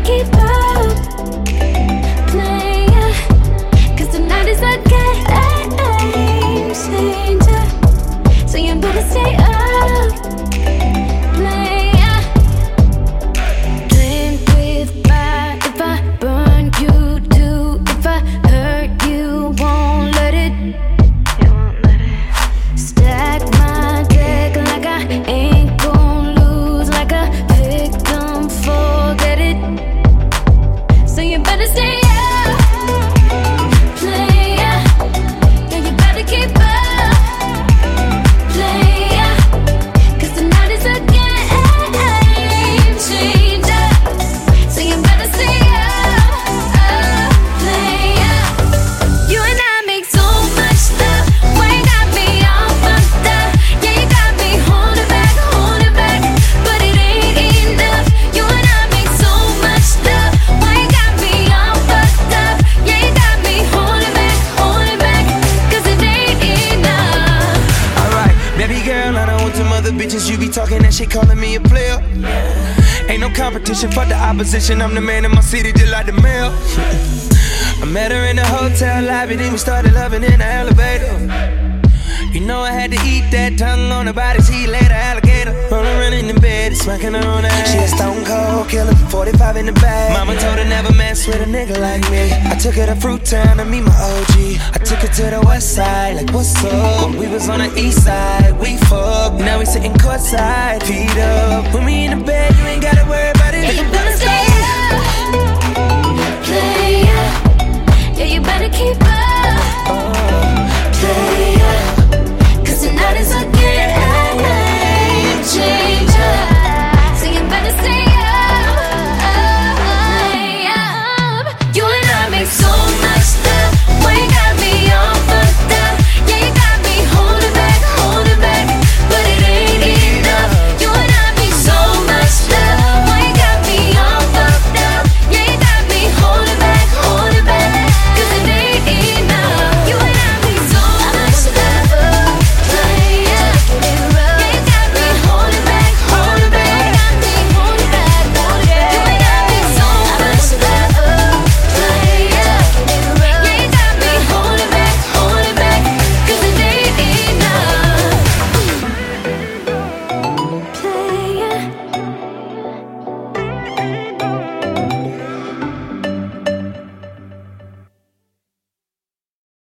keep up, player. Cause tonight is a game changer. So you better stay up, player. Playing with fire. If I burn you too, if I hurt you, won't let it. Stack my deck like I ain't gon' lose, like a victim, forget it. So you better stay up, player. Yeah, you better keep up, player. Cause tonight is a game changer. So you better stay up, player. You and I make so much stuff. Why you got me all fucked up? Yeah, you got me holding back, but it ain't enough. You and I make so much stuff. Why you got me all fucked up? Yeah, you got me holding back, cause it ain't enough. Alright, baby girl, I know with some other bitches you be talking that shit, calling me a player. Ain't no competition for the opposition. I'm the man in my city, just like the mayor. I met her in the hotel lobby, then we started loving in the elevator. You know I had to eat that tongue on the body, she laid a alligator. Running in bed, smacking her on the ass. She a stone cold killer, 45 in the bag. Mama told her never mess with a nigga like me. I took her to Fruit Town to meet my OG. I took her to the west side, like what's up? When we was on the east side, we fucked. Now we sitting courtside, feet up. When we in the bed, you